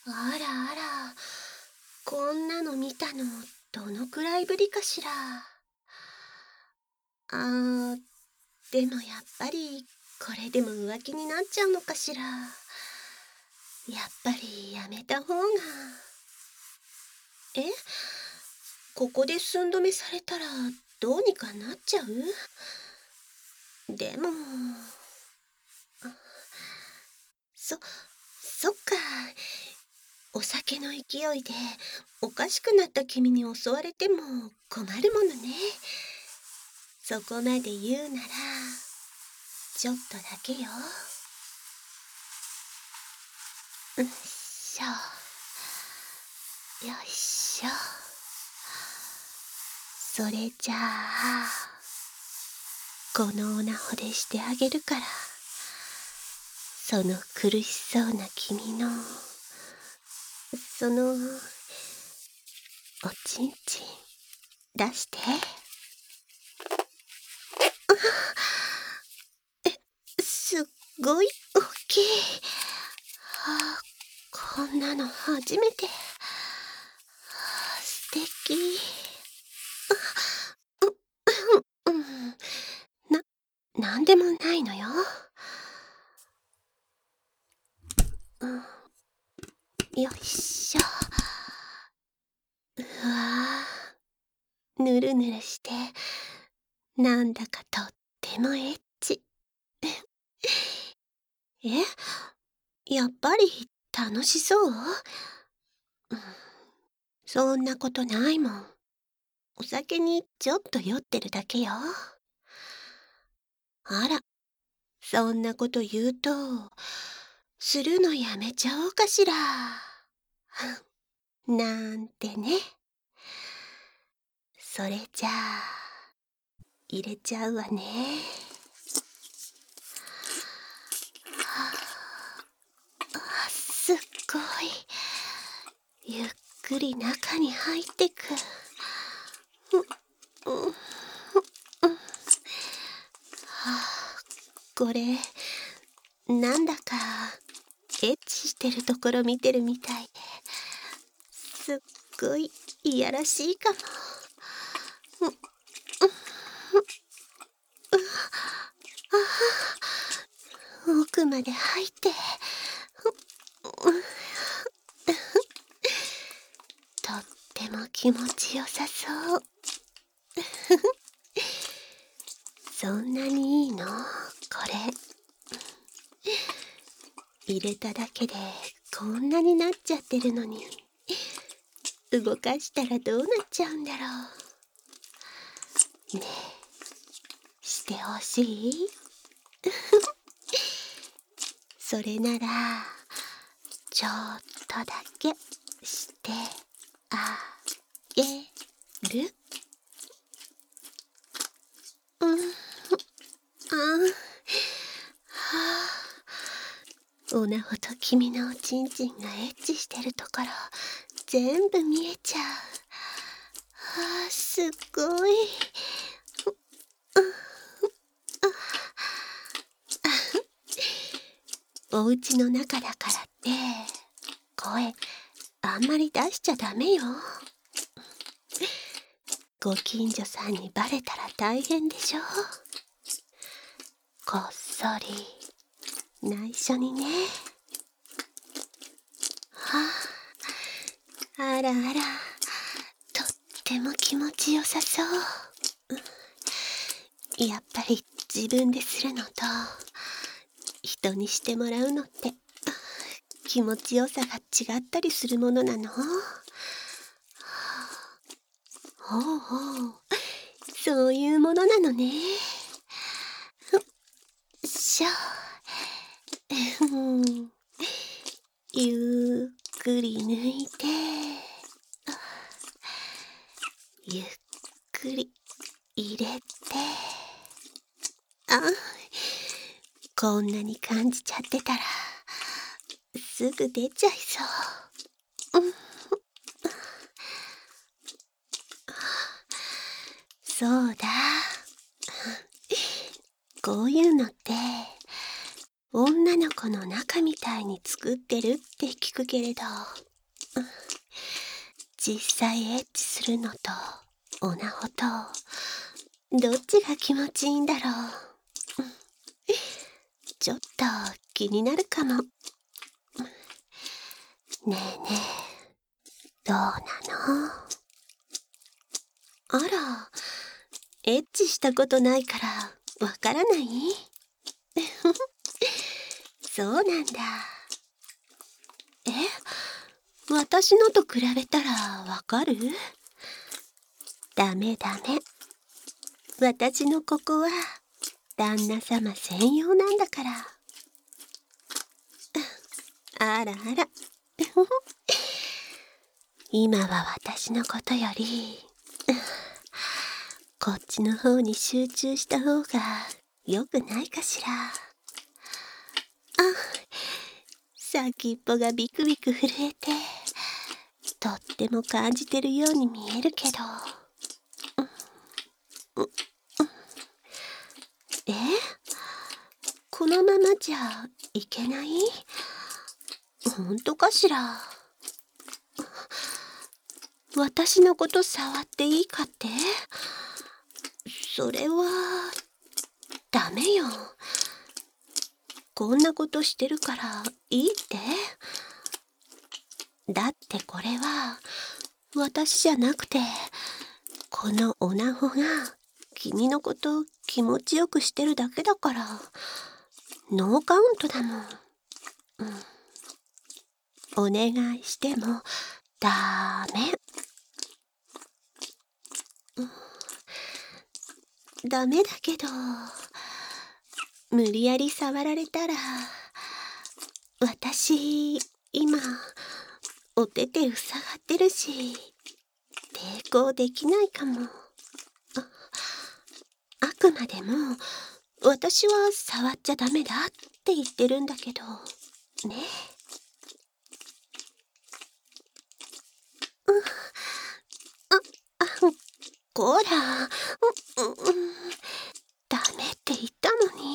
あらあら、こんなの見たの、どのくらいぶりかしら。あー、でもやっぱり、これでも浮気になっちゃうのかしら。やっぱりやめた方が。え、ここで寸止めされたら、どうにかなっちゃう？でも、そっか。お酒の勢いで、おかしくなった君に襲われても困るものね。そこまで言うなら、ちょっとだけよ。よいしょ。よいしょ。それじゃあ、このおなほでしてあげるから、その苦しそうな君の、その、おちんちん、出して。すっごい大きい。あ、こんなの初めて。素敵。うん、なんでもないのよ。よいしょ。うわぁ、ぬるぬるして、なんだかとってもエッチ。え、やっぱり楽しそう？そんなことないもん。お酒にちょっと酔ってるだけよ。あら、そんなこと言うと、するのやめちゃおうかしら。なんてね。それじゃあ、入れちゃうわね。すっごい。ゆっくり中に入ってく。これ、なんだか、エッチしてるところ見てるみたいで、すっごいいやらしいかも。奥まで入って、とっても気持ちよさそう。そんなにいいの？これ。入れただけでこんなになっちゃってるのに、動かしたらどうなっちゃうんだろう。ねえ、してほしい？それなら、ちょっとだけしてあげる？うん、おなほと君のおちんちんがエッチしてるところ、全部見えちゃう。すっごい。お家の中だからって、声、あんまり出しちゃダメよ。ご近所さんにバレたら大変でしょ。こっそり、内緒にね。あらあら、とっても気持ちよさそう。やっぱり自分でするのと、人にしてもらうのって、気持ちよさが違ったりするものなの？ほうほう、そういうものなのね。しょ。ゆっくり抜いて、ゆっくり入れて、こんなに感じちゃってたら、すぐ出ちゃいそう。そうだ。こういうのって、 女の子の中みたいに作ってるって聞くけれど、実際エッチするのとオナホとどっちが気持ちいいんだろう。ちょっと気になるかも。ねえねえ、どうなの？あら、エッチしたことないからわからない？そうなんだ。私のと比べたらわかる？ダメダメ。私のここは旦那様専用なんだから。あらあら。今は私のことより、こっちの方に集中した方が良くないかしら。先っぽがビクビク震えて、とっても感じてるように見えるけど。このままじゃいけない？ほんとかしら。私のこと触っていいかって？それはダメよ。こんなことしてるからいいって？だってこれは私じゃなくて、このオナホが君のこと気持ちよくしてるだけだから、ノーカウントだもん。お願いしてもダメ。ダメだけど、無理やり触られたら、私今お手手塞がってるし、抵抗できないかも。あくまでも私は触っちゃダメだって言ってるんだけどね。こら、ダメって言ったのに。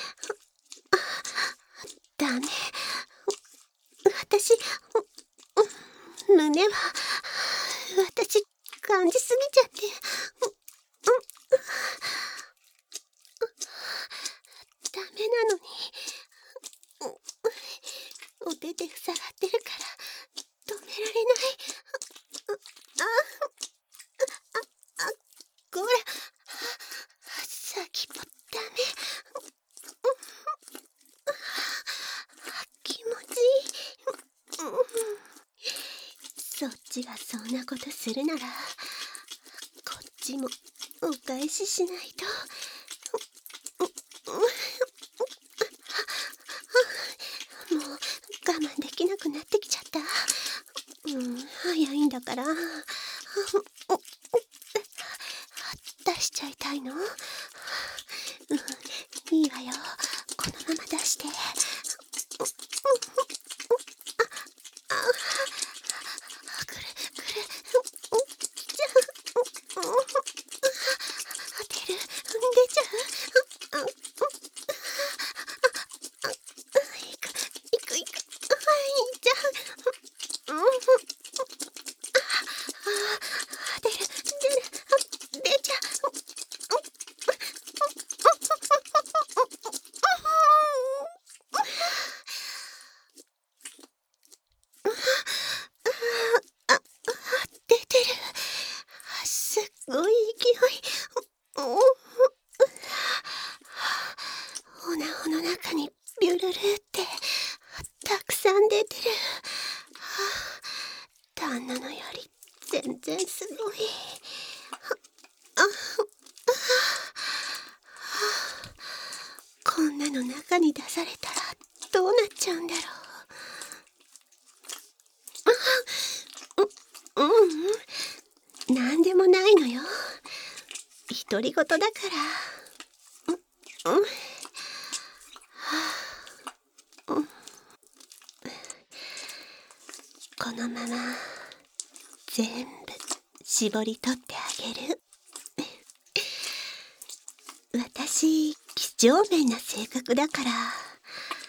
ダメ。私、胸は私感じすぎちゃって。ダメなのに。お手で塞がってるから止められない。こら、先っぽダメ。気持ちいい。そっちがそんなことするなら、こっちもお返ししないと。もう我慢できなくなってきちゃった。早いんだから。出しちゃいたいの？いいわよ。このまま出して。くるくるきちゃう。出る、出ちゃう。いくいく、いっちゃう。出る、出ちゃう。出てる。すっごい勢い。オナホの中にビュルルってたくさん出てる。旦那のより全然すごい。こんなの中に出されたらどうなっちゃうんだろう。なんでもないのよ。独り言だから。このまま全部絞り取ってあげる。私几帳面な性格だから、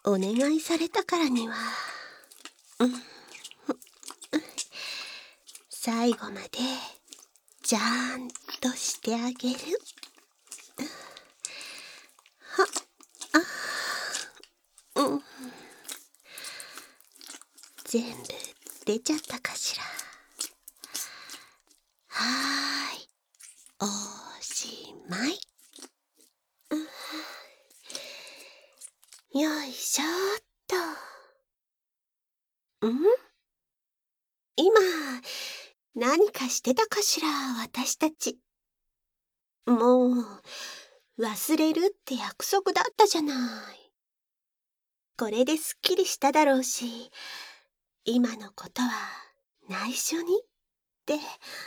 お願いされたからには、最後までちゃんとしてあげる。全部出ちゃったかしら。はーい、おしまい。よいしょっと。今、何かしてたかしら、私たち。もう、忘れるって約束だったじゃない。これですっきりしただろうし、今のことは内緒にって。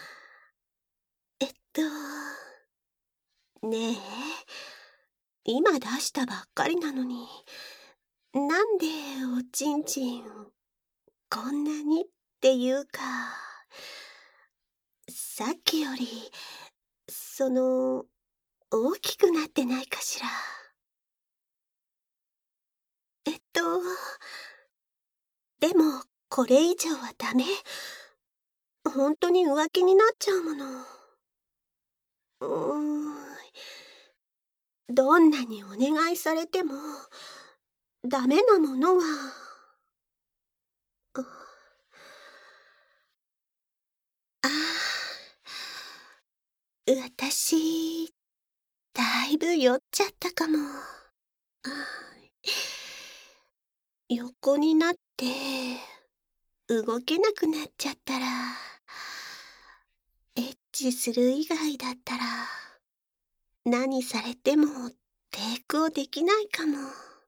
ねえ、今出したばっかりなのに、なんでおちんちん、こんなにっていうか、さっきより、大きくなってないかしら。でも、これ以上はダメ。本当に浮気になっちゃうもの。どんなにお願いされても、ダメなものは。私、だいぶ酔っちゃったかも。横になって、動けなくなっちゃったら、エッチする以外だったら、何されても抵抗できないかも。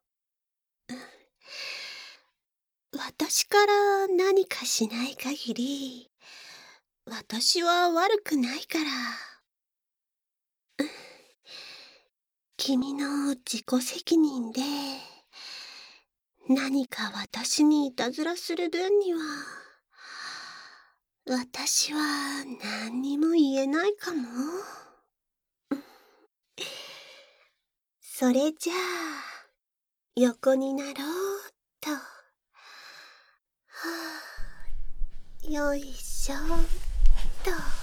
私から何かしない限り、私は悪くないから。君の自己責任で、何か私にいたずらする分には、私は何にも言えないかも。それじゃあ、横になろうっと。よいしょっと。